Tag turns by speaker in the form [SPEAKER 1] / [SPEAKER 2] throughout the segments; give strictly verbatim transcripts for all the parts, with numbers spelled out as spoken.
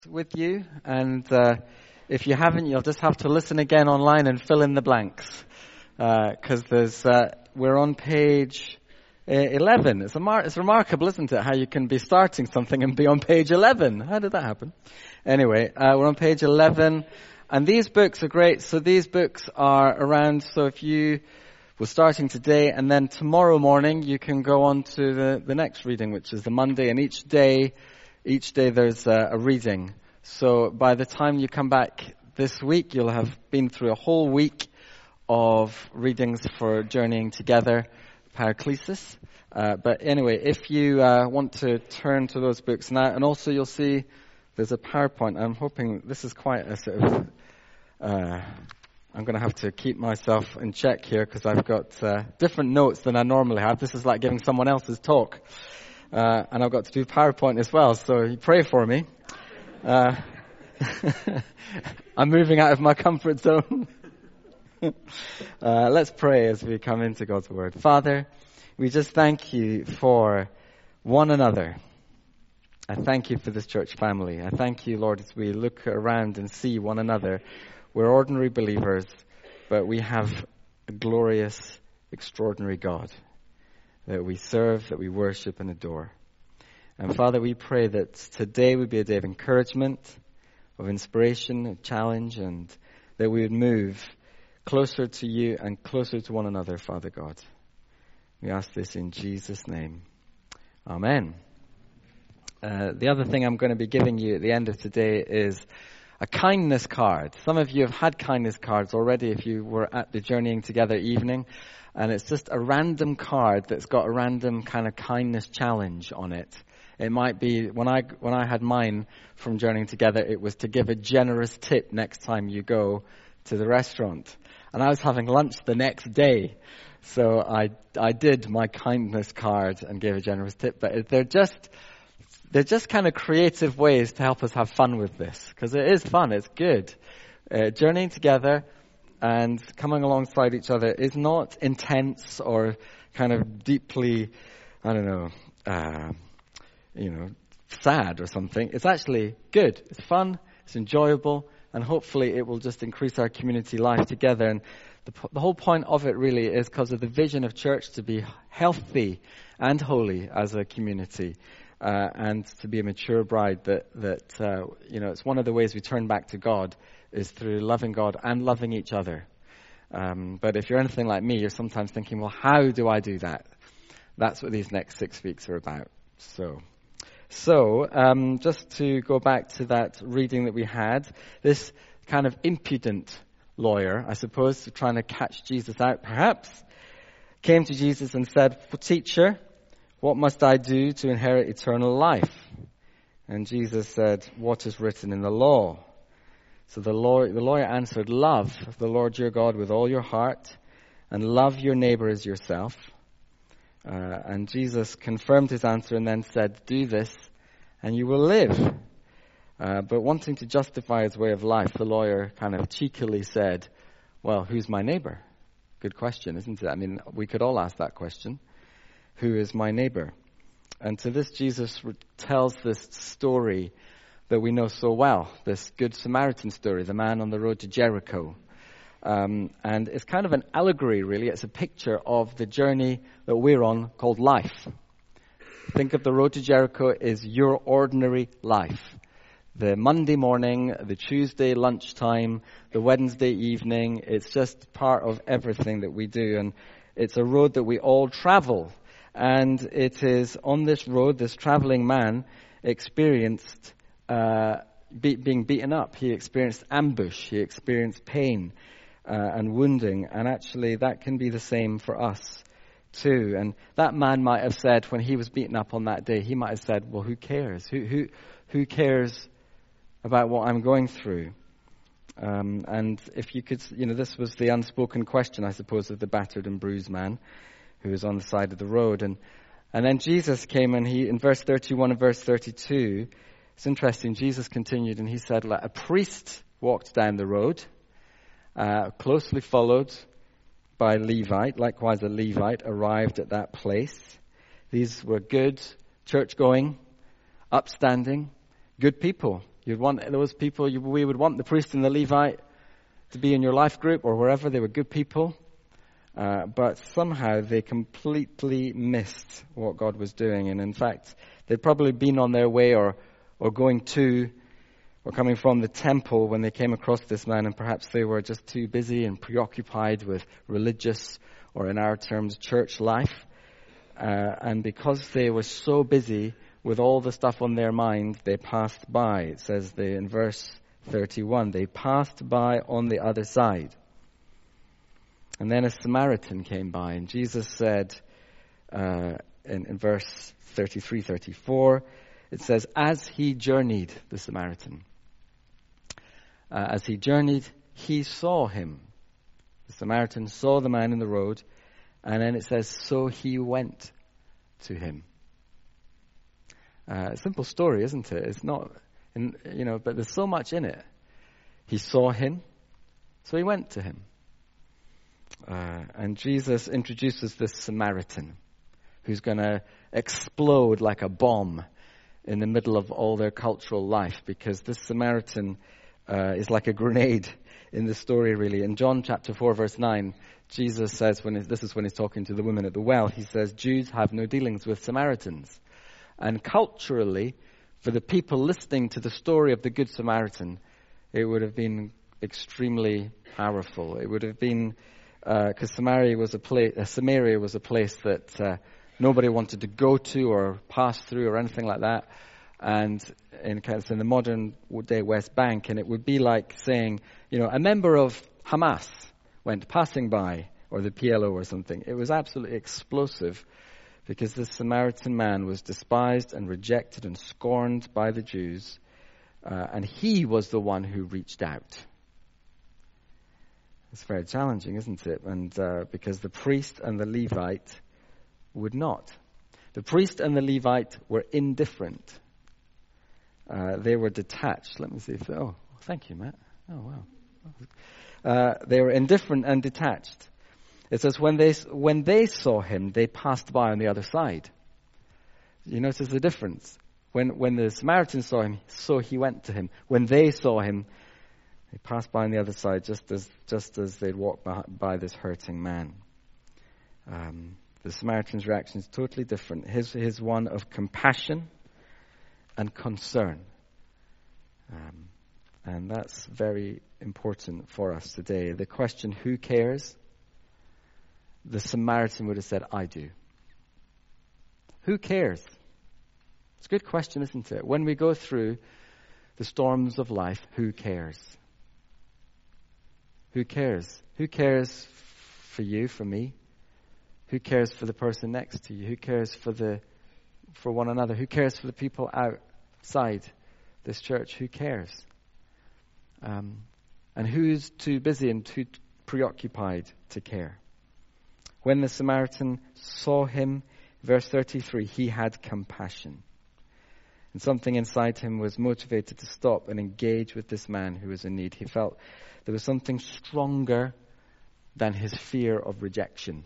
[SPEAKER 1] with you, and uh, if you haven't, you'll just have to listen again online and fill in the blanks, because uh, there's uh, we're on page uh, eleven. It's a mar- it's remarkable, isn't it, how you can be starting something and be on page eleven? How did that happen? Anyway, uh, we're on page eleven, and these books are great. So these books are around. So if you we're starting today, and then tomorrow morning you can go on to the the next reading, which is the Monday, and each day. Each day there's a, a reading. So by the time you come back this week, you'll have been through a whole week of readings for Journeying Together, Paraclesis. Uh, but anyway, if you uh, want to turn to those books now, and also you'll see there's a PowerPoint. I'm hoping this is quite a sort of... Uh, I'm going to have to keep myself in check here because I've got uh, different notes than I normally have. This is like giving someone else's talk. Uh, and I've got to do PowerPoint as well, so you pray for me. Uh, I'm moving out of my comfort zone. uh, let's pray as we come into God's Word. Father, we just thank you for one another. I thank you for this church family. I thank you, Lord, as we look around and see one another. We're ordinary believers, but we have a glorious, extraordinary God that we serve, that we worship and adore. And Father, we pray that today would be a day of encouragement, of inspiration, of challenge, and that we would move closer to you and closer to one another, Father God. We ask this in Jesus' name. Amen. Uh, the other thing I'm going to be giving you at the end of today is a kindness card. Some of you have had kindness cards already if you were at the Journeying Together evening. And it's just a random card that's got a random kind of kindness challenge on it. It might be, when I when I had mine from Journeying Together, it was to give a generous tip next time you go to the restaurant. And I was having lunch the next day. So I I did my kindness card and gave a generous tip. But they're just, they're just kind of creative ways to help us have fun with this. Because it is fun, it's good. Uh, Journeying Together and coming alongside each other is not intense or kind of deeply, I don't know, uh, you know, sad or something. It's actually good. It's fun. It's enjoyable. And hopefully it will just increase our community life together. And the, the whole point of it really is because of the vision of church to be healthy and holy as a community. Uh, and to be a mature bride that, that uh, you know, it's one of the ways we turn back to God is through loving God and loving each other. Um, but if you're anything like me, you're sometimes thinking, well, how do I do that? That's what these next six weeks are about. So, so um, just to go back to that reading that we had, this kind of impudent lawyer, I suppose, trying to catch Jesus out perhaps, came to Jesus and said, "Teacher, what must I do to inherit eternal life?" And Jesus said, "What is written in the law?" So the lawyer, the lawyer answered, "Love the Lord your God with all your heart and love your neighbor as yourself." Uh, and Jesus confirmed his answer and then said, "Do this and you will live." Uh, but wanting to justify his way of life, the lawyer kind of cheekily said, "Well, who's my neighbor?" Good question, isn't it? I mean, we could all ask that question. Who is my neighbor? And to this, Jesus tells this story that we know so well, this Good Samaritan story, the man on the road to Jericho. Um, and it's kind of an allegory, really. It's a picture of the journey that we're on called life. Think of the road to Jericho as your ordinary life. The Monday morning, the Tuesday lunchtime, the Wednesday evening, it's just part of everything that we do. And it's a road that we all travel. And it is on this road, this traveling man experienced Uh, be, being beaten up. He experienced ambush. He experienced pain uh, and wounding. And actually that can be the same for us too. And that man might have said when he was beaten up on that day, he might have said, well, who cares? Who who who cares about what I'm going through? Um, and if you could, you know, this was the unspoken question, I suppose, of the battered and bruised man who was on the side of the road. And and then Jesus came and he, in verse thirty-one and verse thirty-two, it's interesting, Jesus continued and he said, like, a priest walked down the road, uh, closely followed by a Levite. Likewise, a Levite arrived at that place. These were good, church-going, upstanding, good people. You'd want those people, you, we would want the priest and the Levite to be in your life group or wherever. They were good people. Uh, but somehow they completely missed what God was doing. And in fact, they'd probably been on their way or, or going to or coming from the temple when they came across this man, and perhaps they were just too busy and preoccupied with religious, or in our terms, church life. Uh, and because they were so busy with all the stuff on their mind, they passed by. It says they, in verse thirty-one, they passed by on the other side. And then a Samaritan came by, and Jesus said uh, in, in verse thirty-three, thirty-four, it says, as he journeyed, the Samaritan, uh, as he journeyed, he saw him. The Samaritan saw the man in the road, and then it says, so he went to him. Uh, a simple story, isn't it? It's not, in, you know, but there's so much in it. He saw him, so he went to him. Uh, and Jesus introduces this Samaritan who's going to explode like a bomb in the middle of all their cultural life, because this Samaritan uh, is like a grenade in the story, really. In John chapter four, verse nine, Jesus says, when this is when he's talking to the woman at the well, he says, Jews have no dealings with Samaritans. And culturally, for the people listening to the story of the Good Samaritan, it would have been extremely powerful. It would have been, because uh, Samaria was a place, uh, Samaria was a place that uh, nobody wanted to go to or pass through or anything like that. And in, in the modern day West Bank, and it would be like saying, you know, a member of Hamas went passing by, or the P L O or something. It was absolutely explosive, because this Samaritan man was despised and rejected and scorned by the Jews, uh, and he was the one who reached out. It's very challenging, isn't it? And uh, because the priest and the Levite would not. The priest and the Levite were indifferent. Uh, they were detached. Let me see if... Oh, thank you, Matt. Oh, wow. Uh, they were indifferent and detached. It says when they when they saw him, they passed by on the other side. You notice the difference. When when the Samaritan saw him, so he went to him. When they saw him, they passed by on the other side, just as just as they'd walked by, by this hurting man. Um, the Samaritan's reaction is totally different. His his one of compassion and concern. Um, and that's very important for us today. The question, who cares? The Samaritan would have said, I do. Who cares? It's a good question, isn't it? When we go through the storms of life, who cares? Who cares? Who cares for you, for me? Who cares for the person next to you? Who cares for the for one another? Who cares for the people outside this church? Who cares? Um, and who's too busy and too preoccupied to care? When the Samaritan saw him, verse thirty-three, he had compassion. And something inside him was motivated to stop and engage with this man who was in need. He felt there was something stronger than his fear of rejection.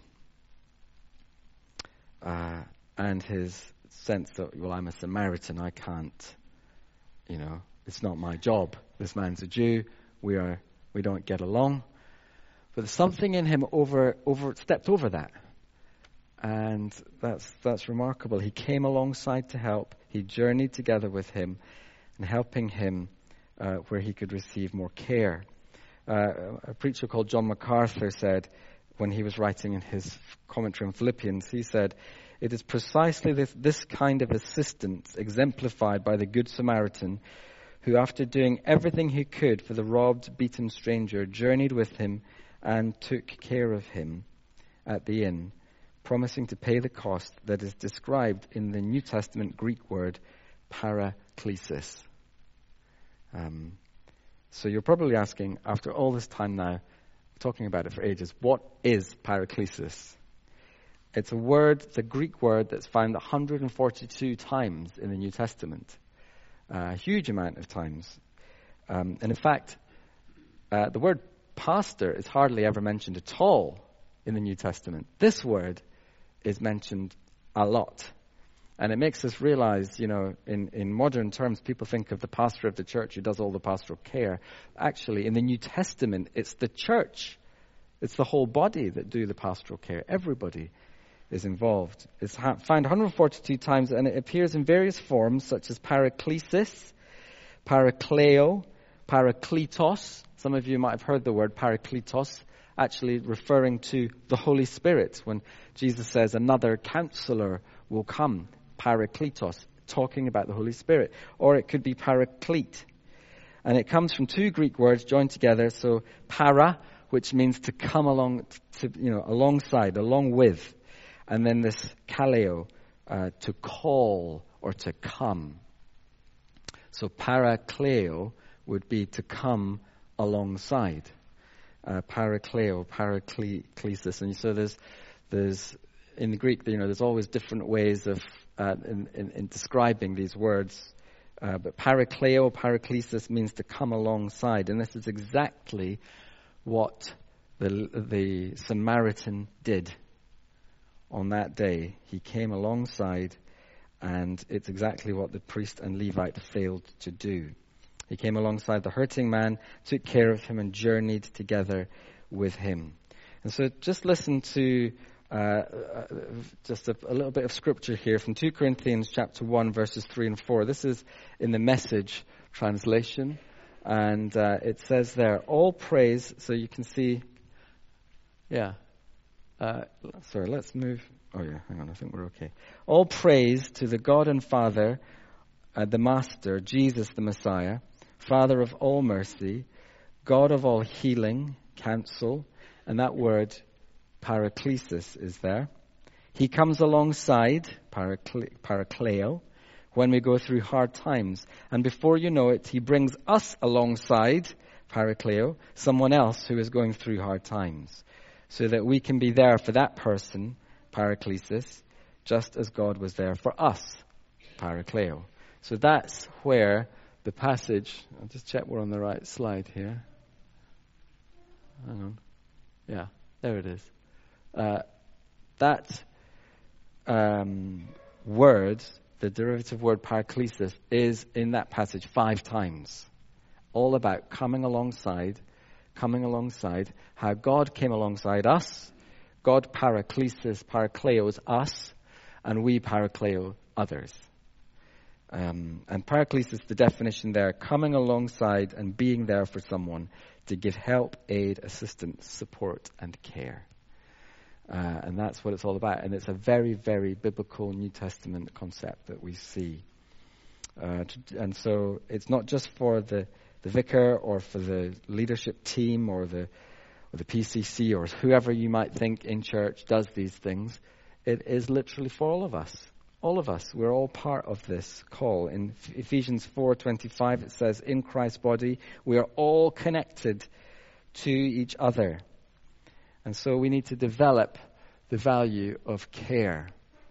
[SPEAKER 1] Uh, and his sense that, well, I'm a Samaritan, I can't, you know, it's not my job. This man's a Jew, we are, we don't get along. But something in him over, over, stepped over that. And that's, that's remarkable. He came alongside to help. He journeyed together with him and helping him uh, where he could receive more care. Uh, a preacher called John MacArthur said, when he was writing in his commentary on Philippians, he said, it is precisely this, this kind of assistance exemplified by the Good Samaritan, who after doing everything he could for the robbed, beaten stranger, journeyed with him and took care of him at the inn, promising to pay the cost that is described in the New Testament Greek word paraklesis. Um, so you're probably asking, after all this time now, talking about it for ages, what is paraklesis? It's a word, it's a Greek word that's found one hundred forty-two times in the New Testament. Uh, a huge amount of times. Um, and in fact, uh, the word pastor is hardly ever mentioned at all in the New Testament. This word is mentioned a lot. And it makes us realize, you know, in, in modern terms, people think of the pastor of the church who does all the pastoral care. Actually, in the New Testament, it's the church. It's the whole body that do the pastoral care. Everybody is involved. It's ha- found one hundred forty-two times, and it appears in various forms, such as paraklesis, parakleo, parakletos. Some of you might have heard the word parakletos, actually referring to the Holy Spirit, when Jesus says another counselor will come. Parakletos, talking about the Holy Spirit. Or it could be paraclete. And it comes from two Greek words joined together. So para, which means to come along, to, you know, alongside, along with. And then this kaleo, uh, to call or to come. So parakleo would be to come alongside. Uh, parakleo, paraklesis. And so there's, there's, in the Greek, you know, there's always different ways of Uh, in, in, in describing these words. Uh, but parakleo, paraklesis means to come alongside. And this is exactly what the, the Samaritan did on that day. He came alongside, and it's exactly what the priest and Levite failed to do. He came alongside the hurting man, took care of him, and journeyed together with him. And so just listen to Uh, uh, just a, a little bit of scripture here from two Corinthians chapter one, verses three and four. This is in the Message translation. And uh, it says there, all praise, so you can see, yeah. Uh, sorry, let's move. Oh yeah, hang on, I think we're okay. All praise to the God and Father, uh, the Master, Jesus the Messiah, Father of all mercy, God of all healing, counsel, and that word paraklesis is there. He comes alongside, parakle, parakleo, when we go through hard times. And before you know it, he brings us alongside, parakleo, someone else who is going through hard times, so that we can be there for that person, paraklesis, just as God was there for us, parakleo. So that's where the passage, I'll just check we're on the right slide here. Hang on. Yeah, there it is. Uh, that um, word, the derivative word paraklesis, is in that passage five times. All about coming alongside, coming alongside, how God came alongside us. God paraklesis, parakleos us, and we parakleo others. Um, and paraklesis, the definition there, coming alongside and being there for someone to give help, aid, assistance, support, and care. Uh, and that's what it's all about. And it's a very, very biblical New Testament concept that we see. Uh, to, and so it's not just for the, the vicar or for the leadership team or the or the P C C or whoever you might think in church does these things. It is literally for all of us. All of us. We're all part of this call. In Ephesians four twenty-five it says, in Christ's body we are all connected to each other. And so we need to develop the value of care.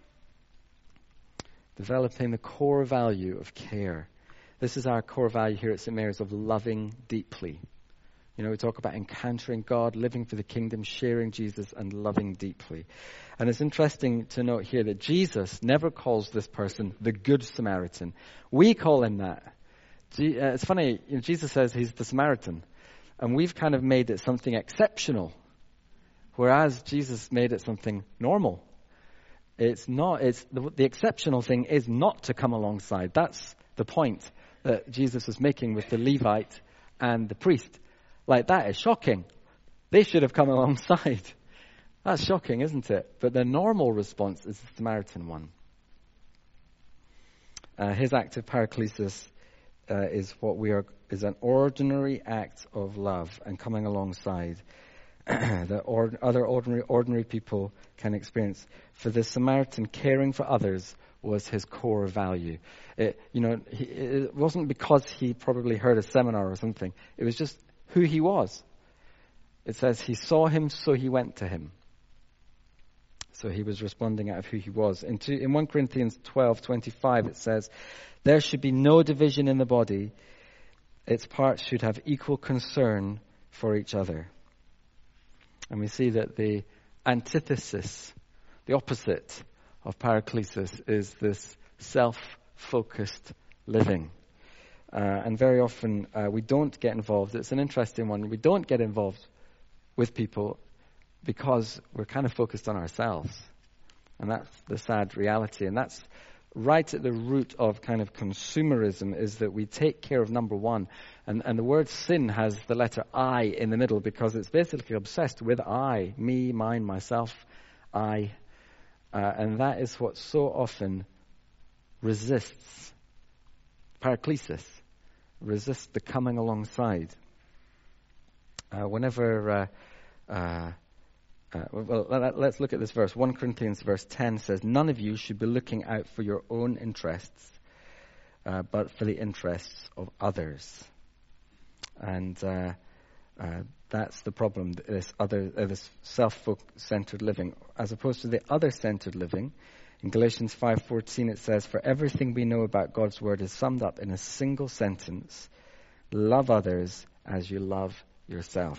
[SPEAKER 1] Developing the core value of care. This is our core value here at Saint Mary's, of loving deeply. You know, we talk about encountering God, living for the kingdom, sharing Jesus, and loving deeply. And it's interesting to note here that Jesus never calls this person the Good Samaritan. We call him that. G- uh, it's funny, you know, Jesus says he's the Samaritan. And we've kind of made it something exceptional. Whereas Jesus made it something normal. It's not, it's the, the exceptional thing is not to come alongside. That's the point that Jesus was making with the Levite and the priest. Like, that is shocking. They should have come alongside. That's shocking, isn't it? But the normal response is the Samaritan one. Uh, his act of paraklesis uh, is what we are, is an ordinary act of love and coming alongside that or, other ordinary ordinary people can experience. For the Samaritan, caring for others was his core value. It, you know, he, it wasn't because he probably heard a seminar or something. It was just who he was. It says he saw him, so he went to him. So he was responding out of who he was. In, two, in First Corinthians twelve twenty-five, it says, there should be no division in the body. Its parts should have equal concern for each other. And we see that the antithesis, the opposite of paraklesis is this self-focused living. Uh, and very often uh, we don't get involved. It's an interesting one. We don't get involved with people because we're kind of focused on ourselves. And that's the sad reality. And that's right at the root of kind of consumerism, is that we take care of number one. And, and the word sin has the letter I in the middle because it's basically obsessed with I, me, mine, myself, I. Uh, and that is what so often resists paraklesis, resists the coming alongside. Uh, whenever, uh, uh, uh, well, let, let's look at this verse. First Corinthians verse ten says, none of you should be looking out for your own interests, uh, but for the interests of others. And uh, uh, that's the problem, this other, uh, this self-centered living, as opposed to the other-centered living. In Galatians five fourteen it says, for everything we know about God's word is summed up in a single sentence: love others as you love yourself.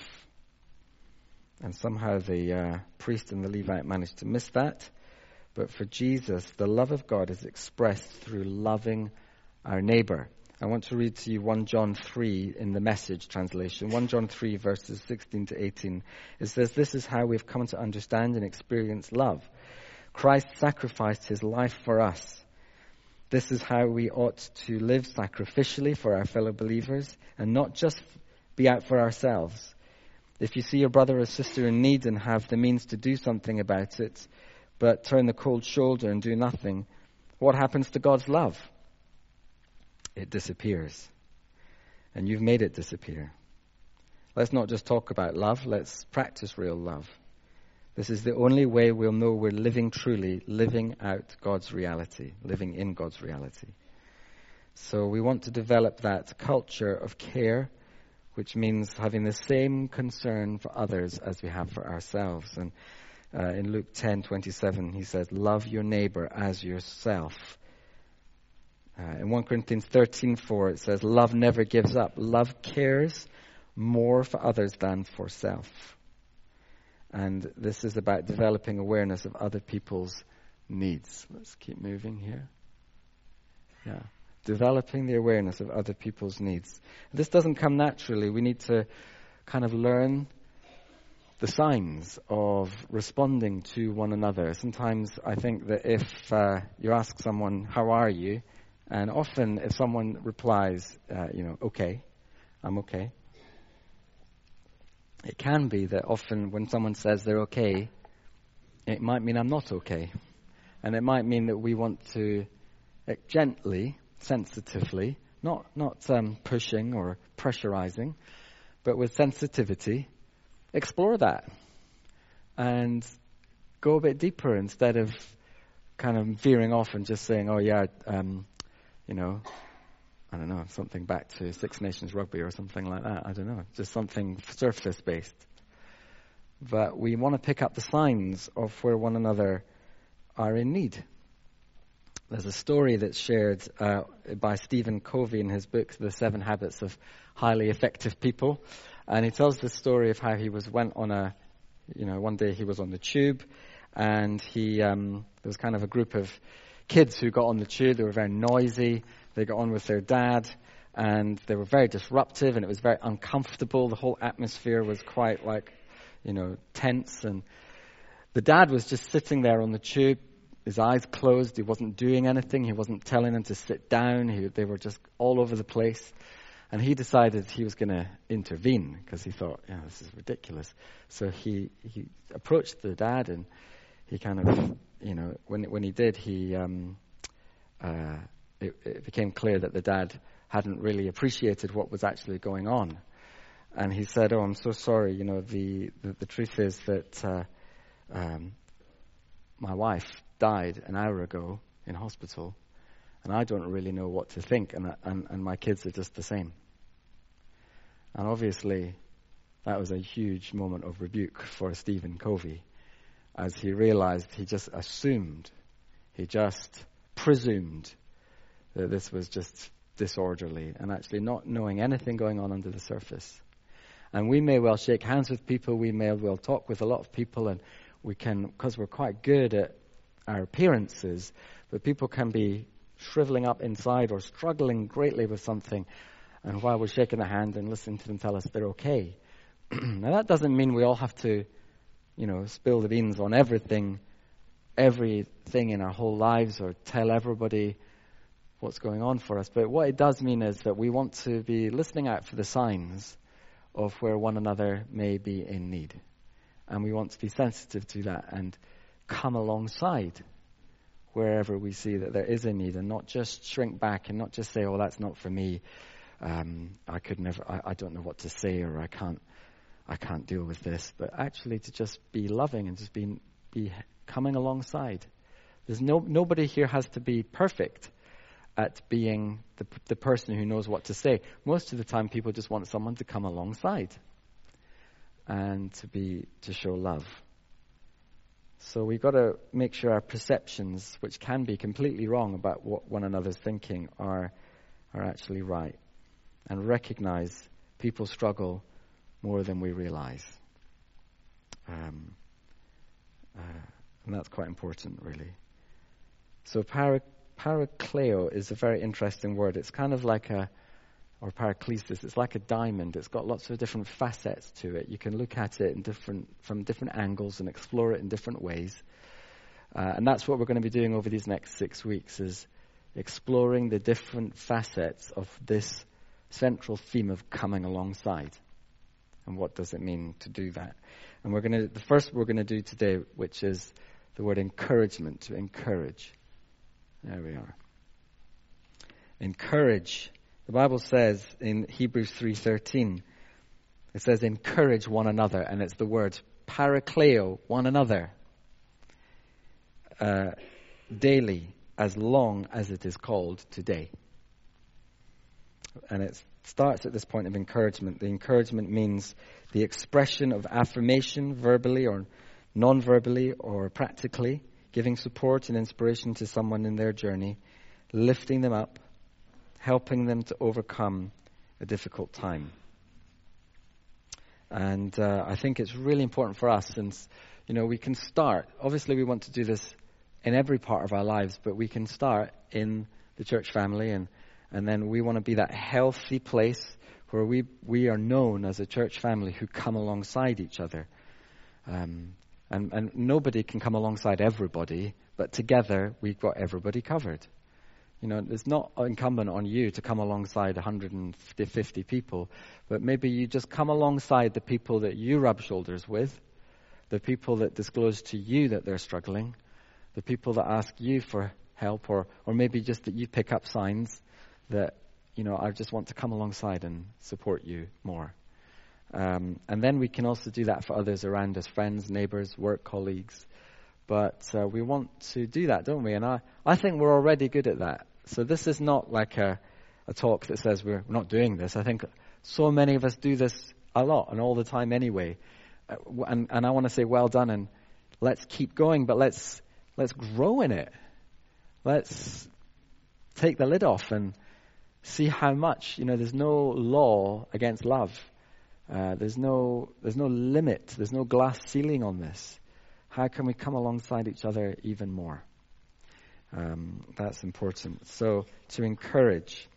[SPEAKER 1] And somehow the uh, priest and the Levite managed to miss that. But for Jesus, the love of God is expressed through loving our neighbor. I want to read to you First John three in the Message translation. First John three verses sixteen to eighteen. It says, this is how we've come to understand and experience love. Christ sacrificed his life for us. This is how we ought to live sacrificially for our fellow believers and not just be out for ourselves. If you see your brother or sister in need and have the means to do something about it, but turn the cold shoulder and do nothing, what happens to God's love? It disappears. And you've made it disappear. Let's not just talk about love, let's practice real love. This is the only way we'll know we're living truly, living out God's reality, living in God's reality. So we want to develop that culture of care, which means having the same concern for others as we have for ourselves. And uh, in Luke ten twenty-seven, he says, love your neighbor as yourself. Uh, in First Corinthians thirteen four, it says, love never gives up. Love cares more for others than for self. And this is about developing awareness of other people's needs. Let's keep moving here. Yeah. Developing the awareness of other people's needs. This doesn't come naturally. We need to kind of learn the signs of responding to one another. Sometimes I think that if uh, you ask someone, how are you? And often if someone replies, uh, you know, okay, I'm okay. It can be that often when someone says they're okay, it might mean I'm not okay. And it might mean that we want to uh, gently, sensitively, not not um, pushing or pressurizing, but with sensitivity, explore that and go a bit deeper instead of kind of veering off and just saying, oh yeah, um, you know, I don't know, something back to Six Nations rugby or something like that. I don't know, just something surface-based. But we want to pick up the signs of where one another are in need. There's a story that's shared uh, by Stephen Covey in his book, The Seven Habits of Highly Effective People. And he tells the story of how he was went on a, you know, one day he was on the tube, and he um, there was kind of a group of kids who got on the tube. They were very noisy. They got on with their dad, and they were very disruptive, and it was very uncomfortable. The whole atmosphere was quite like, you know, tense. And the dad was just sitting there on the tube, his eyes closed. He wasn't doing anything. He wasn't telling them to sit down. He, they were just all over the place. And he decided he was going to intervene because he thought, yeah, this is ridiculous. So he, he approached the dad, and he kind of, you know, when when he did, he um, uh, it, it became clear that the dad hadn't really appreciated what was actually going on. And he said, oh, I'm so sorry. You know, the, the, the truth is that uh, um, my wife died an hour ago in hospital, and I don't really know what to think, and, and, and my kids are just the same. And obviously, that was a huge moment of rebuke for Stephen Covey, as he realized he just assumed, he just presumed that this was just disorderly, and actually not knowing anything going on under the surface. And we may well shake hands with people, we may well talk with a lot of people, and we can, because we're quite good at our appearances, but people can be shriveling up inside or struggling greatly with something, and while we're shaking their hand and listening to them tell us they're okay. Now that doesn't mean we all have to, you know, spill the beans on everything, everything in our whole lives, or tell everybody what's going on for us. But what it does mean is that we want to be listening out for the signs of where one another may be in need. And we want to be sensitive to that and come alongside wherever we see that there is a need, and not just shrink back and not just say, oh, that's not for me. Um, I could never, I, I don't know what to say, or I can't, I can't deal with this. But actually to just be loving and just be, be coming alongside. There's no, nobody here has to be perfect at being the, the person who knows what to say. Most of the time people just want someone to come alongside and to be, to show love. So we've got to make sure our perceptions, which can be completely wrong about what one another's thinking, are are actually right. And recognize people struggle more than we realize. Um, uh, and that's quite important, really. So para, parakleo is a very interesting word. It's kind of like a, or paraklesis, it's like a diamond. It's got lots of different facets to it. You can look at it in different from different angles and explore it in different ways. Uh, and that's what we're going to be doing over these next six weeks, is exploring the different facets of this central theme of coming alongside. And what does it mean to do that? And we're going to, the first we're going to do today, which is the word encouragement, to encourage. There we are. Encourage. The Bible says in Hebrews three thirteen, it says encourage one another, and it's the word parakleo, one another, uh, daily, as long as it is called today. And it starts at this point of encouragement. The encouragement means the expression of affirmation, verbally or non-verbally or practically, giving support and inspiration to someone in their journey, lifting them up, helping them to overcome a difficult time. And uh, I think it's really important for us, since, you know, we can start, obviously we want to do this in every part of our lives, but we can start in the church family, and, and then we want to be that healthy place where we, we are known as a church family who come alongside each other. Um, and, and nobody can come alongside everybody, but together we've got everybody covered. You know, it's not incumbent on you to come alongside one hundred fifty people, but maybe you just come alongside the people that you rub shoulders with, the people that disclose to you that they're struggling, the people that ask you for help, or, or maybe just that you pick up signs that, you know, I just want to come alongside and support you more. Um, and then we can also do that for others around us, friends, neighbors, work colleagues. But uh, we want to do that, don't we? And I, I think we're already good at that. So this is not like a, a talk that says we're not doing this. I think so many of us do this a lot and all the time anyway. Uh, and, and I want to say well done, and let's keep going, but let's let's grow in it. Let's take the lid off and see how much, you know, there's no law against love. Uh, there's no there's no limit. There's no glass ceiling on this. How can we come alongside each other even more? Um, that's important. So to encourage.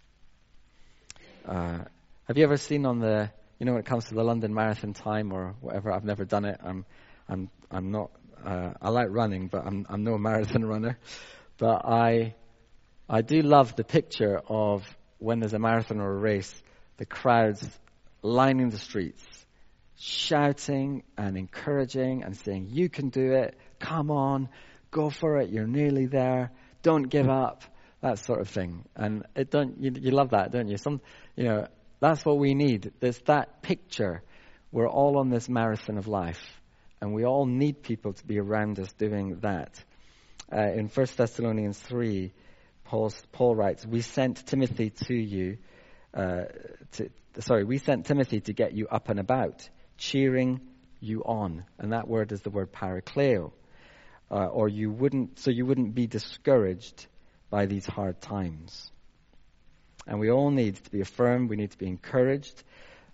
[SPEAKER 1] Uh, have you ever seen on the, you know, when it comes to the London Marathon time or whatever? I've never done it. I'm, I'm, I'm not. Uh, I like running, but I'm, I'm no marathon runner. But I, I do love the picture of when there's a marathon or a race, the crowds lining the streets, shouting and encouraging and saying, you can do it, come on, go for it, you're nearly there, don't give up, that sort of thing. And it don't you, you love that, don't you? Some, you know, that's what we need. There's that picture. We're all on this marathon of life, and we all need people to be around us doing that. Uh, in First Thessalonians three, Paul, Paul writes, we sent Timothy to you, uh, to, sorry, we sent Timothy to get you up and about, cheering you on. And that word is the word parakleo. Uh, or you wouldn't, so you wouldn't be discouraged by these hard times. And we all need to be affirmed. We need to be encouraged.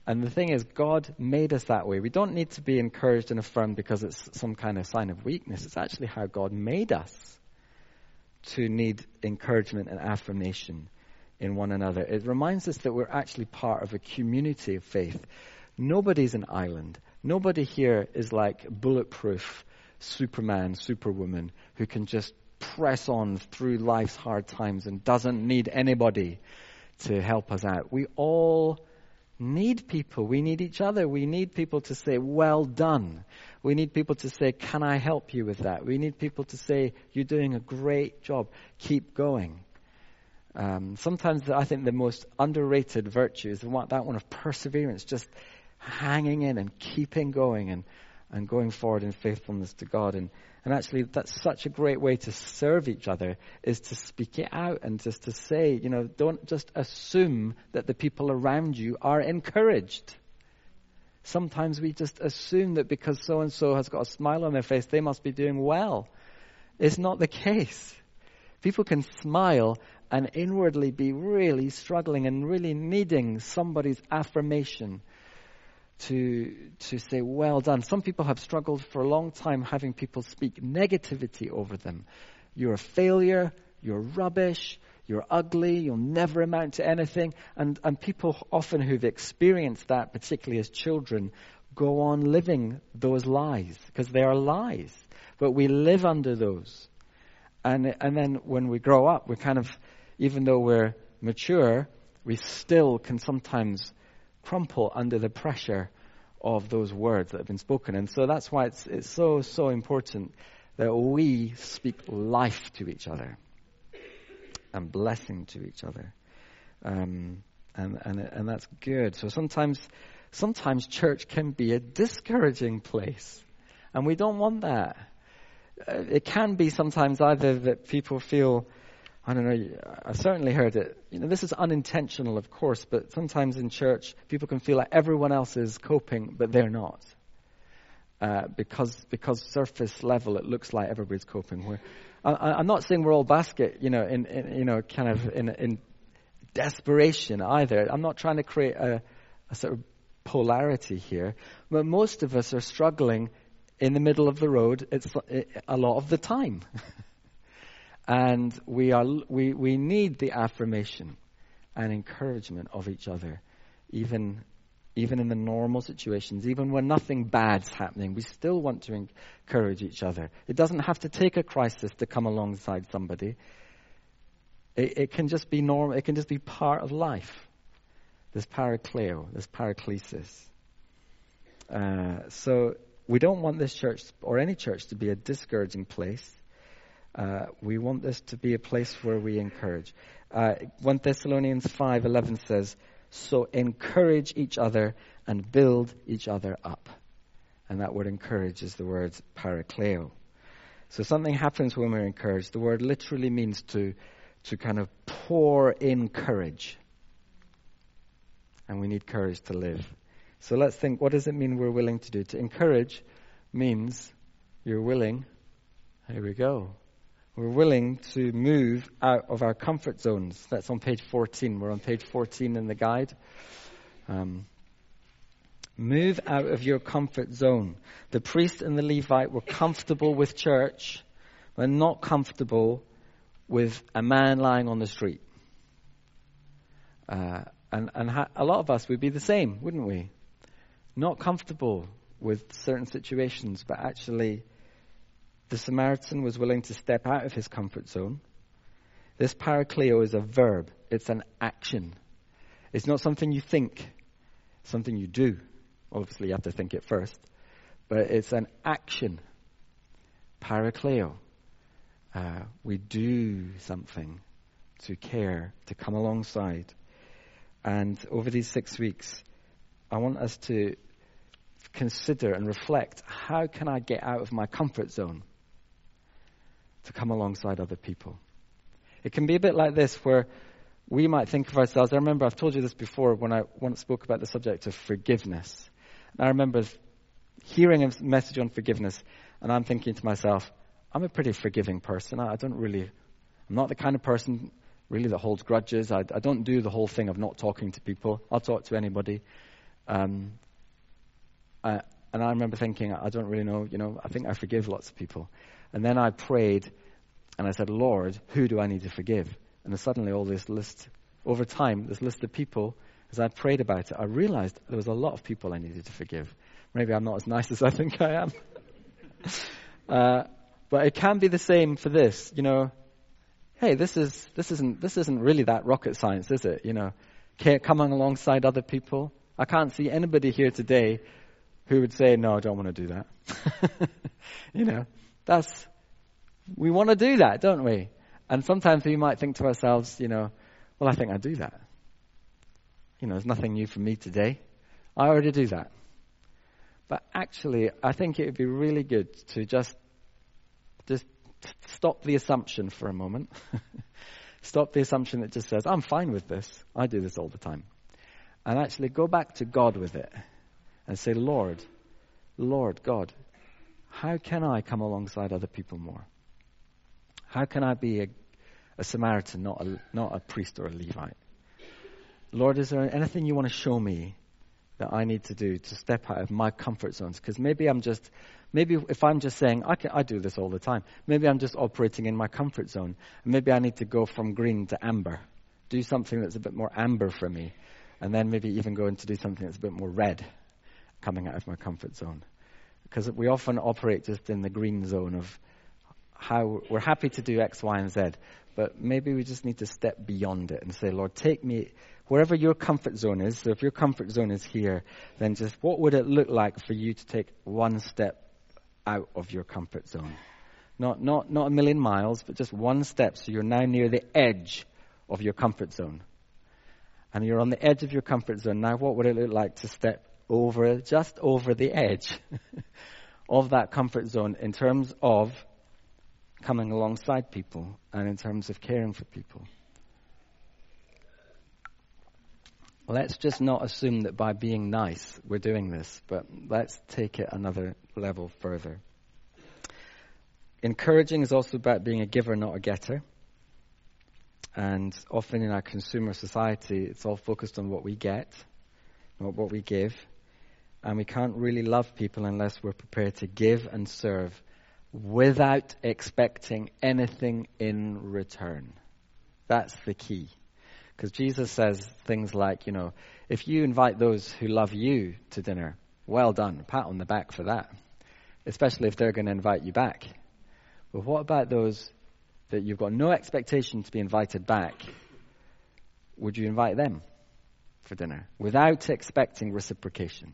[SPEAKER 1] And the thing is, God made us that way. We don't need to be encouraged and affirmed because it's some kind of sign of weakness. It's actually how God made us to need encouragement and affirmation in one another. It reminds us that we're actually part of a community of faith. Nobody's an island. Nobody here is like bulletproof Superman, Superwoman who can just press on through life's hard times and doesn't need anybody to help us out. We all need people. We need each other. We need people to say, well done. We need people to say, can I help you with that? We need people to say, you're doing a great job. Keep going. Um, sometimes I think the most underrated virtue is the one, that one of perseverance, just hanging in and keeping going and, and going forward in faithfulness to God. And, and actually, that's such a great way to serve each other, is to speak it out and just to say, you know, don't just assume that the people around you are encouraged. Sometimes we just assume that because so-and-so has got a smile on their face, they must be doing well. It's not the case. People can smile and inwardly be really struggling and really needing somebody's affirmation to to say, well done. Some people have struggled for a long time having people speak negativity over them. You're a failure, you're rubbish, you're ugly, you'll never amount to anything. And, and people often who've experienced that, particularly as children, go on living those lies, because they are lies. But we live under those. And and then when we grow up, we kind of, even though we're mature, we still can sometimes crumple under the pressure of those words that have been spoken. And so that's why it's it's so, so important that we speak life to each other and blessing to each other. Um, and, and and that's good. So sometimes sometimes church can be a discouraging place. And we don't want that. It can be sometimes either that people feel, I don't know, I've certainly heard it, you know, this is unintentional, of course, but sometimes in church, people can feel like everyone else is coping, but they're not. Uh, because because surface level, it looks like everybody's coping. We're, I, I'm not saying we're all basket, you know, in, in you know, kind of in, in desperation either. I'm not trying to create a, a sort of polarity here, but most of us are struggling in the middle of the road. It's a lot of the time. And we are we, we need the affirmation and encouragement of each other, even even in the normal situations, even when nothing bad's happening. We still want to encourage each other. It doesn't have to take a crisis to come alongside somebody. It, it can just be normal. It can just be part of life. This parakleo, this paraklesis. Uh, so we don't want this church or any church to be a discouraging place. Uh, we want this to be a place where we encourage. Uh, First Thessalonians five eleven says, so encourage each other and build each other up. And that word encourage is the word parakleo. So something happens when we're encouraged. The word literally means to, to kind of pour in courage. And we need courage to live. So let's think, what does it mean we're willing to do? To encourage means you're willing. Here we go. We're willing to move out of our comfort zones. That's on page fourteen. We're on page fourteen in the guide. Um, move out of your comfort zone. The priest and the Levite were comfortable with church, but not comfortable with a man lying on the street. Uh, and and ha- a lot of us would be the same, wouldn't we? Not comfortable with certain situations, but actually the Samaritan was willing to step out of his comfort zone. This parakleo is a verb. It's an action. It's not something you think, it's something you do. Obviously, you have to think it first. But it's an action. Parakleo. Uh, we do something to care, to come alongside. And over these six weeks, I want us to consider and reflect, how can I get out of my comfort zone to come alongside other people? It can be a bit like this, where we might think of ourselves. I remember I've told you this before when I once spoke about the subject of forgiveness. And I remember hearing a message on forgiveness, and I'm thinking to myself, I'm a pretty forgiving person. I don't really, I'm not the kind of person really that holds grudges. I, I don't do the whole thing of not talking to people. I'll talk to anybody. Um, uh, and I remember thinking, I don't really know, you know, I think I forgive lots of people. And then I prayed and I said, Lord, who do I need to forgive? And then suddenly all this list, over time, this list of people, as I prayed about it, I realized there was a lot of people I needed to forgive. Maybe I'm not as nice as I think I am. uh, but it can be the same for this, you know. Hey, this is this isn't this isn't really that rocket science, is it? You know, coming alongside other people. I can't see anybody here today who would say, "No, I don't want to do that." You know, that's we want to do that, don't we? And sometimes we might think to ourselves, you know, well, I think I do that. You know, there's nothing new for me today. I already do that. But actually, I think it would be really good to just just stop the assumption for a moment. Stop the assumption that just says, I'm fine with this. I do this all the time. And actually go back to God with it and say, Lord, Lord God, how can I come alongside other people more? How can I be a, a Samaritan, not a, not a priest or a Levite? Lord, is there anything you want to show me that I need to do to step out of my comfort zones? Because maybe I'm just, maybe if I'm just saying, I can, I do this all the time. Maybe I'm just operating in my comfort zone. And maybe I need to go from green to amber. Do something that's a bit more amber for me. And then maybe even go into do something that's a bit more red, coming out of my comfort zone. Because we often operate just in the green zone of how we're happy to do X, Y, and Z. But maybe we just need to step beyond it and say, Lord, take me wherever your comfort zone is. So if your comfort zone is here, then just what would it look like for you to take one step out of your comfort zone? Not not not a million miles, but just one step. So you're now near the edge of your comfort zone. And you're on the edge of your comfort zone. Now what would it look like to step over, just over the edge of that comfort zone in terms of coming alongside people and in terms of caring for people? Let's just not assume that by being nice we're doing this, but let's take it another level further. Encouraging is also about being a giver, not a getter. And often in our consumer society, it's all focused on what we get, not what we give. And we can't really love people unless we're prepared to give and serve without expecting anything in return. That's the key. Because Jesus says things like, you know, if you invite those who love you to dinner, well done, pat on the back for that. Especially if they're going to invite you back. But what about those that you've got no expectation to be invited back? Would you invite them for dinner without expecting reciprocation?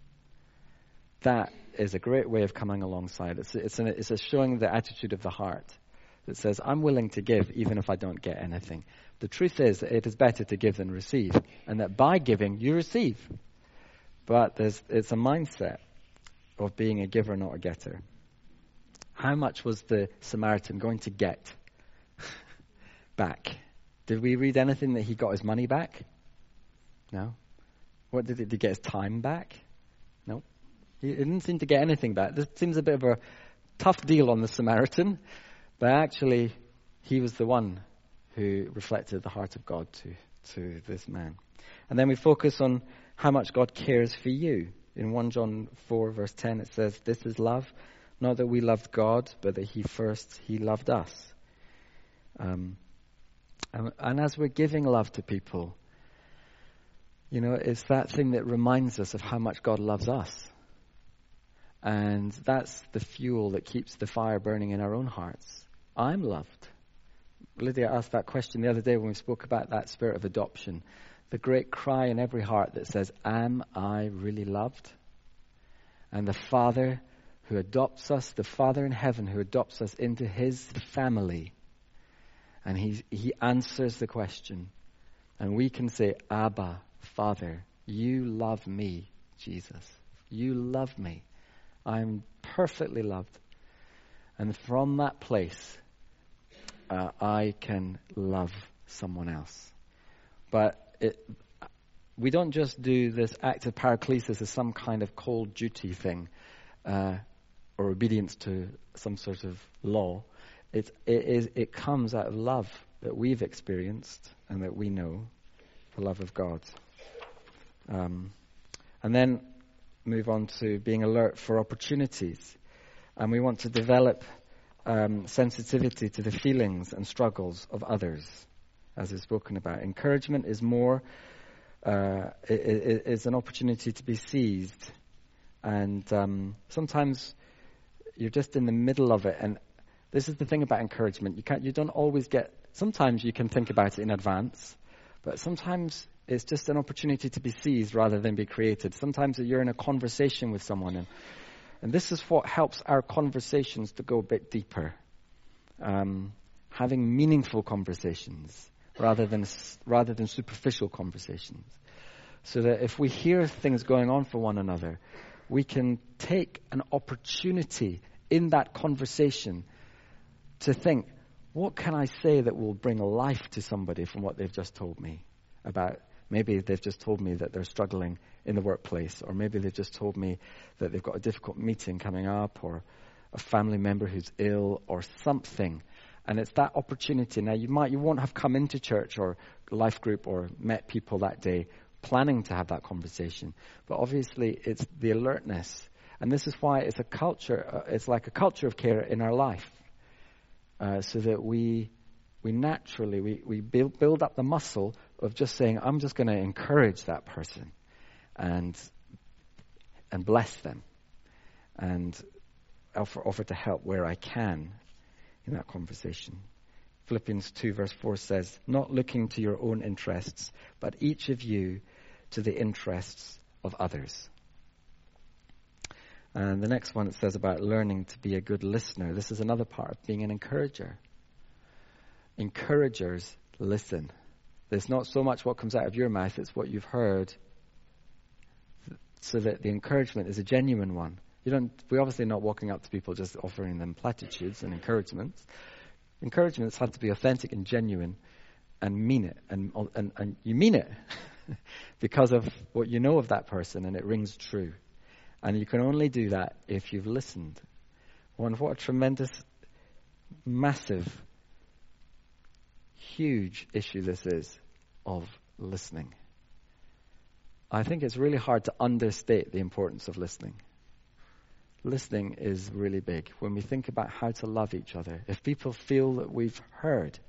[SPEAKER 1] That is a great way of coming alongside. It's, it's, an, it's a showing the attitude of the heart that says, I'm willing to give even if I don't get anything. The truth is that it is better to give than receive, and that by giving, you receive. But there's, it's a mindset of being a giver, not a getter. How much was the Samaritan going to get back? Did we read anything that he got his money back? No. What did he, did he get his time back? No. He didn't seem to get anything back. This seems a bit of a tough deal on the Samaritan, but actually he was the one who reflected the heart of God to, to this man. And then we focus on how much God cares for you. In First John four verse ten it says, this is love, not that we loved God, but that he first, he loved us. Um, and, and as we're giving love to people, you know, it's that thing that reminds us of how much God loves us. And that's the fuel that keeps the fire burning in our own hearts. I'm loved. Lydia asked that question the other day when we spoke about that spirit of adoption. The great cry in every heart that says, am I really loved? And the Father who adopts us, the Father in heaven who adopts us into his family. And he, he answers the question. And we can say, Abba, Father, you love me, Jesus. You love me. I'm perfectly loved. And from that place, uh, I can love someone else. But it, we don't just do this act of paraclesis as some kind of cold duty thing, uh, or obedience to some sort of law. It, it, is, it comes out of love that we've experienced and that we know, the love of God. Um, And then move on to being alert for opportunities. And we want to develop um, sensitivity to the feelings and struggles of others, as is spoken about. Encouragement is more, uh, is an opportunity to be seized. And um, sometimes you're just in the middle of it. And this is the thing about encouragement. You can't, you don't always get, sometimes you can think about it in advance, but sometimes it's just an opportunity to be seized rather than be created. Sometimes you're in a conversation with someone, and, and this is what helps our conversations to go a bit deeper. Um, having meaningful conversations rather than rather than superficial conversations. So that if we hear things going on for one another, we can take an opportunity in that conversation to think, what can I say that will bring life to somebody from what they've just told me about? Maybe they've just told me that they're struggling in the workplace, or maybe they've just told me that they've got a difficult meeting coming up, or a family member who's ill, or something. And it's that opportunity. Now, you might, you won't have come into church or life group or met people that day planning to have that conversation. But obviously, it's the alertness. And this is why it's a culture, uh, it's like a culture of care in our life. Uh, so that we we naturally, we, we build, build up the muscle of just saying, I'm just going to encourage that person and and bless them and offer, offer to help where I can in that conversation. Philippians two verse four says, not looking to your own interests, but each of you to the interests of others. And the next one, it says about learning to be a good listener. This is another part of being an encourager. Encouragers listen. There's not so much what comes out of your mouth, it's what you've heard, so that the encouragement is a genuine one. You don't. We're obviously not walking up to people just offering them platitudes and encouragements. Encouragements have to be authentic and genuine and mean it. And, and, and you mean it because of what you know of that person, and it rings true. And you can only do that if you've listened. One, what a tremendous, massive, huge issue this is of listening. I think it's really hard to understate the importance of listening. Listening is really big. When we think about how to love each other, if people feel that we've heard,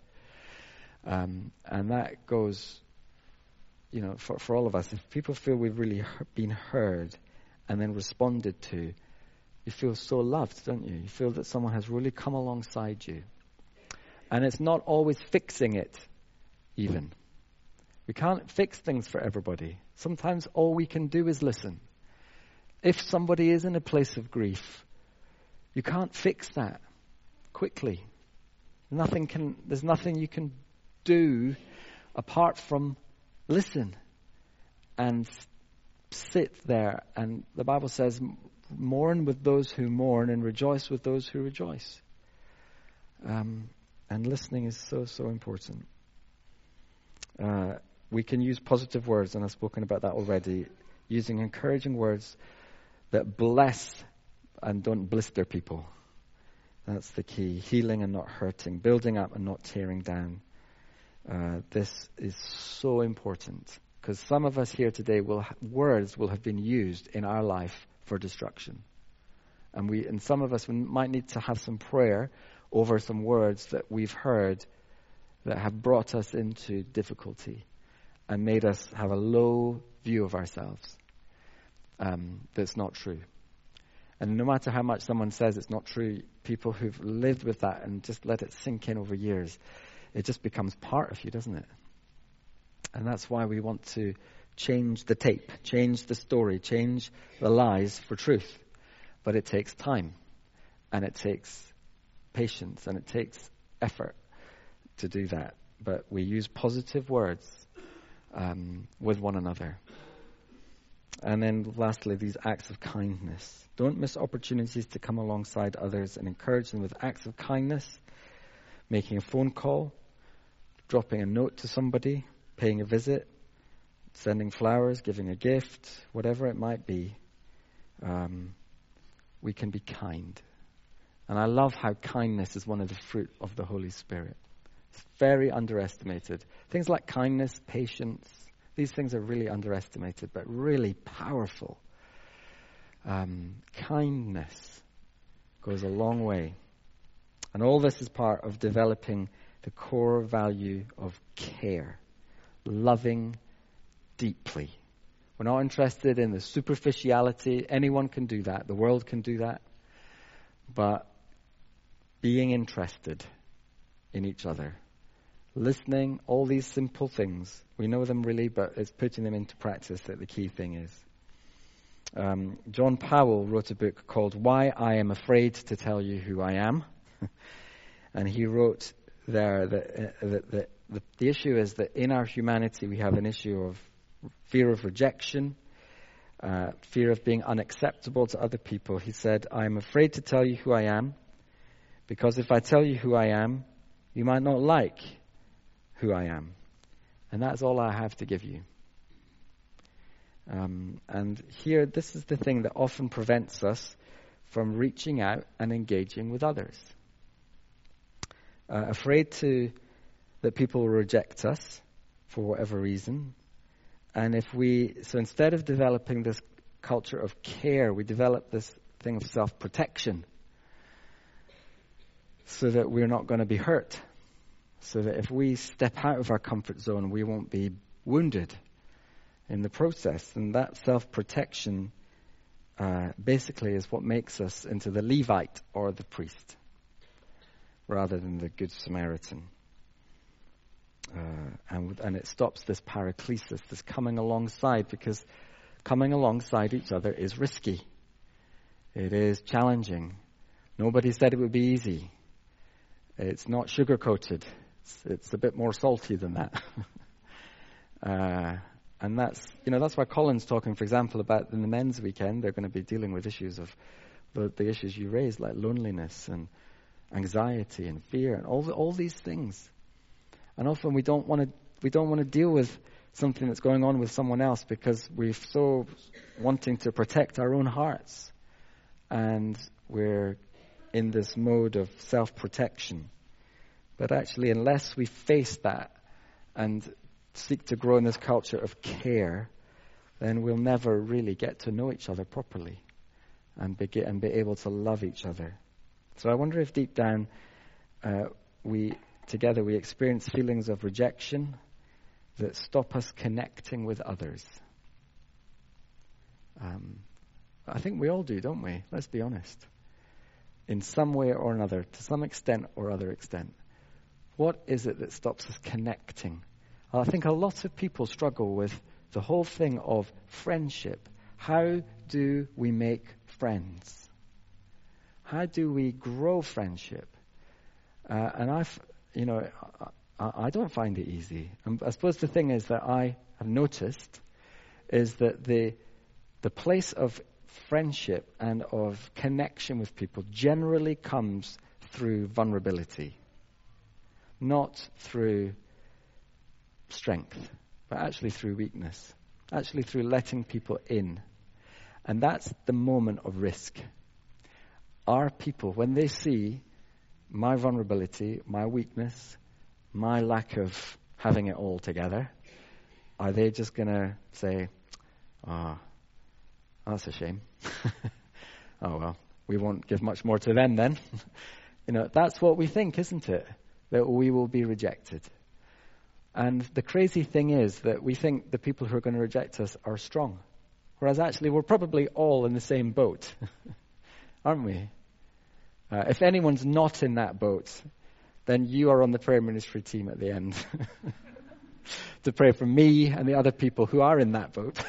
[SPEAKER 1] um, and that goes, you know, for, for all of us, if people feel we've really he- been heard and then responded to, you feel so loved, don't you? You feel that someone has really come alongside you. And it's not always fixing it, even. We can't fix things for everybody. Sometimes all we can do is listen. If somebody is in a place of grief, you can't fix that quickly. Nothing can. There's nothing you can do apart from listen and sit there. And the Bible says, mourn with those who mourn and rejoice with those who rejoice. Um, and listening is so, so important. Uh, we can use positive words, and I've spoken about that already, using encouraging words that bless and don't blister people. That's the key. Healing and not hurting. Building up and not tearing down. Uh, this is so important. Because some of us here today, will ha- words will have been used in our life for destruction. And we, and some of us might need to have some prayer over some words that we've heard that have brought us into difficulty and made us have a low view of ourselves. Um, that's not true. And no matter how much someone says it's not true, people who've lived with that and just let it sink in over years, it just becomes part of you, doesn't it? And that's why we want to change the tape, change the story, change the lies for truth. But it takes time, and it takes patience, and it takes effort to do that. But we use positive words um, with one another. And then lastly, these acts of kindness. Don't miss opportunities to come alongside others and encourage them with acts of kindness, making a phone call, dropping a note to somebody, paying a visit, sending flowers, giving a gift, whatever it might be. Um, we can be kind. And I love how kindness is one of the fruit of the Holy Spirit. It's very underestimated. Things like kindness, patience, These things are really underestimated, but really powerful. Um, kindness goes a long way. And all this is part of developing the core value of care, loving deeply. We're not interested in the superficiality. Anyone can do that. The world can do that. But being interested in each other, listening, all these simple things. We know them really, but it's putting them into practice that the key thing is. Um, John Powell wrote a book called Why I Am Afraid to Tell You Who I Am. And he wrote there that, uh, that, that the, the issue is that in our humanity we have an issue of fear of rejection, uh, fear of being unacceptable to other people. He said, I am afraid to tell you who I am, because if I tell you who I am, you might not like who I am. And that's all I have to give you. Um, and here, this is the thing that often prevents us from reaching out and engaging with others. Uh, afraid to that people will reject us for whatever reason. And if we, so instead of developing this culture of care, we develop this thing of self-protection so that we're not going to be hurt. So that if we step out of our comfort zone, we won't be wounded in the process. And that self-protection uh, basically is what makes us into the Levite or the priest, rather than the Good Samaritan. Uh, and, and it stops this paraclesis, this coming alongside, because coming alongside each other is risky. It is challenging. Nobody said it would be easy. It's not sugar-coated. It's, it's a bit more salty than that. uh, and that's, you know, that's why Colin's talking, for example, about in the men's weekend, they're going to be dealing with issues of the, the issues you raised, like loneliness and anxiety and fear and all the, all these things. And often we don't want to we don't want to deal with something that's going on with someone else because we're so wanting to protect our own hearts, and we're in this mode of self-protection. But actually, unless we face that and seek to grow in this culture of care, then we'll never really get to know each other properly and be, and be able to love each other. So I wonder if deep down uh, we together we experience feelings of rejection that stop us connecting with others. Um, I think we all do, don't we? Let's be honest. In some way or another, to some extent or other extent. What is it that stops us connecting? I think a lot of people struggle with the whole thing of friendship. How do we make friends? How do we grow friendship? Uh, and I've, you know, I, I don't find it easy. And I suppose the thing is that I have noticed is that the the place of friendship and of connection with people generally comes through vulnerability, not through strength, but actually through weakness, actually through letting people in. And that's the moment of risk. Our people, when they see my vulnerability, my weakness, my lack of having it all together, are they just going to say, ah, oh, that's a shame. Oh, well, we won't give much more to them then. You know, that's what we think, isn't it? That we will be rejected. And the crazy thing is that we think the people who are going to reject us are strong. Whereas actually we're probably all in the same boat. Aren't we? Uh, if anyone's not in that boat, then you are on the prayer ministry team at the end. To pray for me and the other people who are in that boat.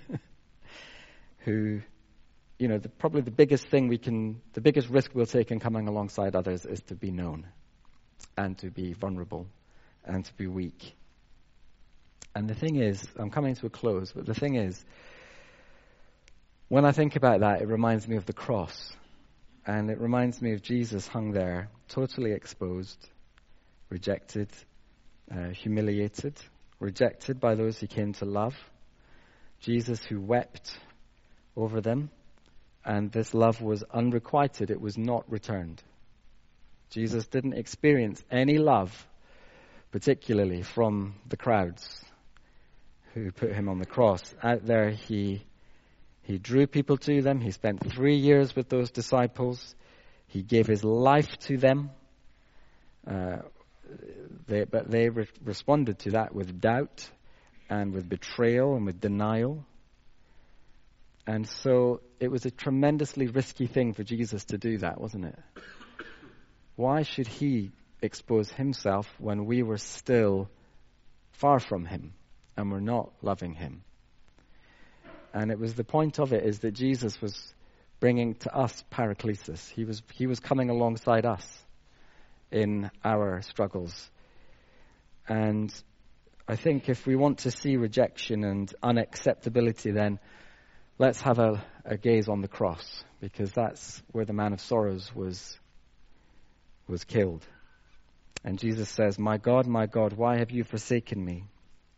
[SPEAKER 1] Who, you know, the, probably the biggest thing we can, the biggest risk we'll take in coming alongside others is to be known and to be vulnerable and to be weak. And the thing is, I'm coming to a close, but the thing is, when I think about that, it reminds me of the cross. And it reminds me of Jesus hung there, totally exposed, rejected, uh, humiliated, rejected by those he came to love. Jesus who wept over them, and this love was unrequited. It was not returned. Jesus didn't experience any love, particularly from the crowds who put him on the cross. Out there, he he drew people to them. He spent three years with those disciples. He gave his life to them. Uh, they, but they re- responded to that with doubt and with betrayal and with denial. And so it was a tremendously risky thing for Jesus to do that, wasn't it? Why should he expose himself when we were still far from him and were not loving him? And it was the point of it is that Jesus was bringing to us Paraclesis. He was he was coming alongside us in our struggles. And I think if we want to see rejection and unacceptability, then let's have a, a gaze on the cross, because that's where the man of sorrows was was killed. And Jesus says, "My God, my God, why have you forsaken me?"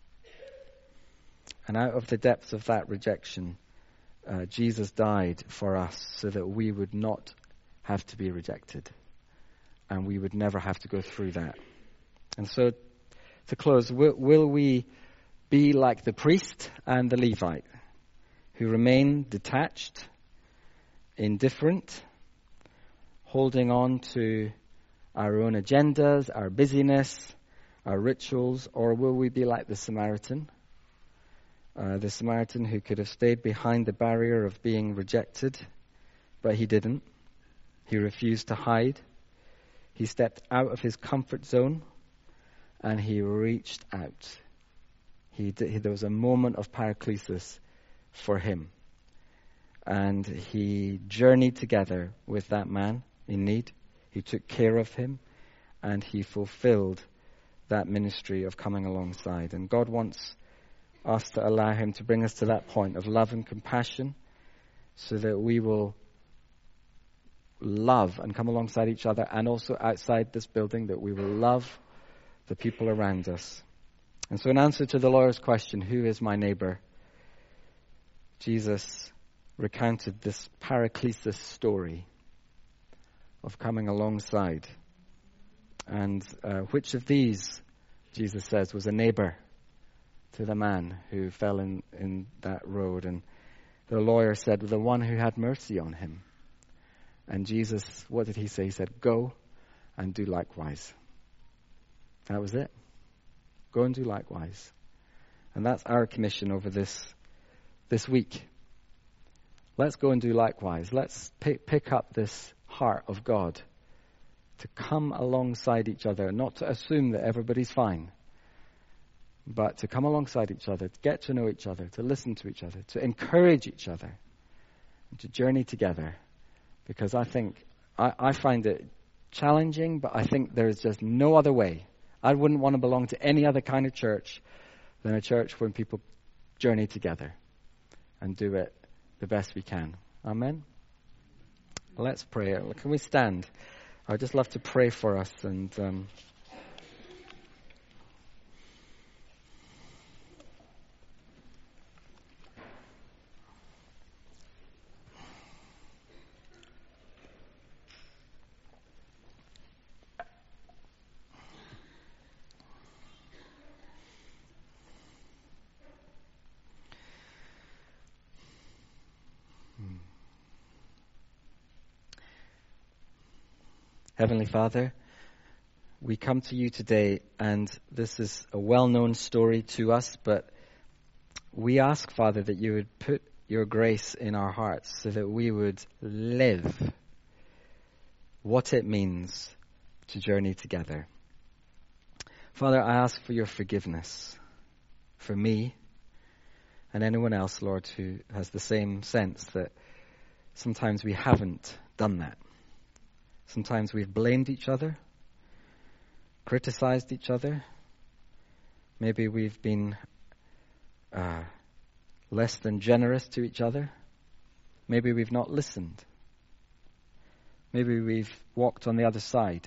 [SPEAKER 1] And out of the depths of that rejection, uh, Jesus died for us so that we would not have to be rejected. And we would never have to go through that. And so, to close, will, will we be like the priest and the Levite, who remain detached, indifferent, holding on to our own agendas, our busyness, our rituals, or will we be like the Samaritan? Uh, the Samaritan who could have stayed behind the barrier of being rejected, but he didn't. He refused to hide. He stepped out of his comfort zone and he reached out. He, did, he there was a moment of Paraclesis for him. And he journeyed together with that man in need. He took care of him and he fulfilled that ministry of coming alongside. And God wants us to allow him to bring us to that point of love and compassion so that we will love and come alongside each other, and also outside this building that we will love the people around us. And so in answer to the lawyer's question, who is my neighbor? Jesus recounted this Paraclesis story of coming alongside. And uh, which of these, Jesus says, was a neighbor to the man who fell in, in that road? And the lawyer said, the one who had mercy on him. And Jesus, what did he say? He said, go and do likewise. That was it. Go and do likewise. And that's our commission over this this week. Let's go and do likewise. Let's pick, pick up this heart of God to come alongside each other, not to assume that everybody's fine, but to come alongside each other, to get to know each other, to listen to each other, to encourage each other, and to journey together. Because I think, I, I find it challenging, but I think there is just no other way. I wouldn't want to belong to any other kind of church than a church when people journey together and do it the best we can. Amen? Let's pray. Can we stand? I'd just love to pray for us. And um, Heavenly Father, we come to you today, and this is a well-known story to us, but we ask, Father, that you would put your grace in our hearts so that we would live what it means to journey together. Father, I ask for your forgiveness for me and anyone else, Lord, who has the same sense that sometimes we haven't done that. Sometimes we've blamed each other, criticized each other. Maybe we've been uh, less than generous to each other. Maybe we've not listened. Maybe we've walked on the other side.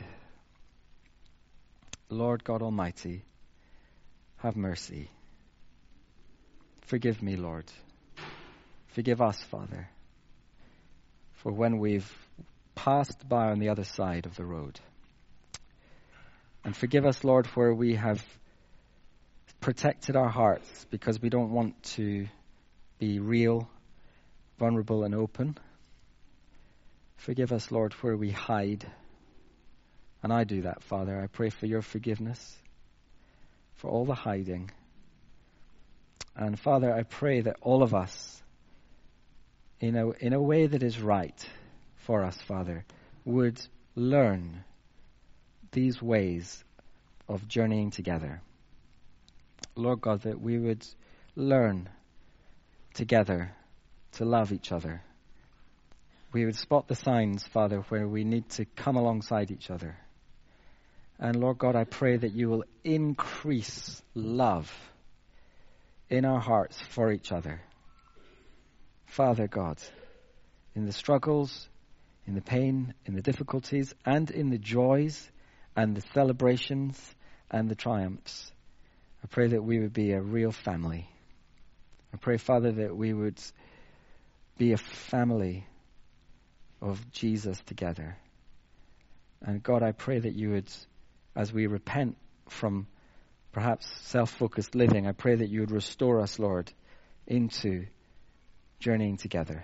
[SPEAKER 1] Lord God Almighty, have mercy. Forgive me, Lord. Forgive us, Father, for when we've passed by on the other side of the road. And forgive us, Lord, where we have protected our hearts because we don't want to be real, vulnerable, and open. Forgive us, Lord, where we hide. And I do that, Father. I pray for your forgiveness for all the hiding. And Father, I pray that all of us, in a, in a way that is right for us, Father, would learn these ways of journeying together. Lord God, that we would learn together to love each other. We would spot the signs, Father, where we need to come alongside each other. And Lord God, I pray that you will increase love in our hearts for each other. Father God, in the struggles, in the pain, in the difficulties, and in the joys and the celebrations and the triumphs, I pray that we would be a real family. I pray, Father, that we would be a family of Jesus together. And God, I pray that you would, as we repent from perhaps self-focused living, I pray that you would restore us, Lord, into journeying together.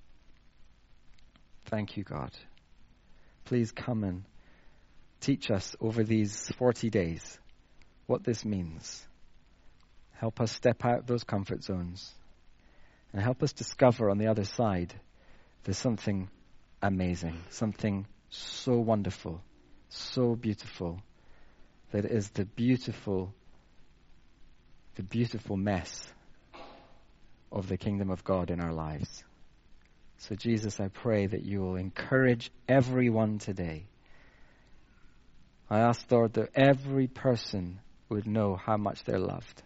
[SPEAKER 1] Thank you, God. Please come and teach us over these forty days what this means. Help us step out those comfort zones and help us discover on the other side there's something amazing, something so wonderful, so beautiful, that is the beautiful, the beautiful mess of the kingdom of God in our lives. So Jesus, I pray that you will encourage everyone today. I ask, Lord, that every person would know how much they're loved.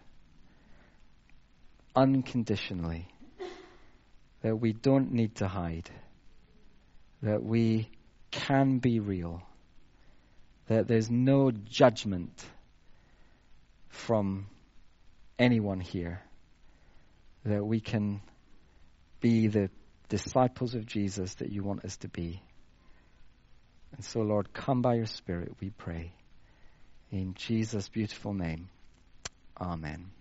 [SPEAKER 1] Unconditionally. That we don't need to hide. That we can be real. That there's no judgment from anyone here. That we can be the disciples of Jesus that you want us to be. And so, Lord, come by your Spirit, we pray. In Jesus' beautiful name. Amen.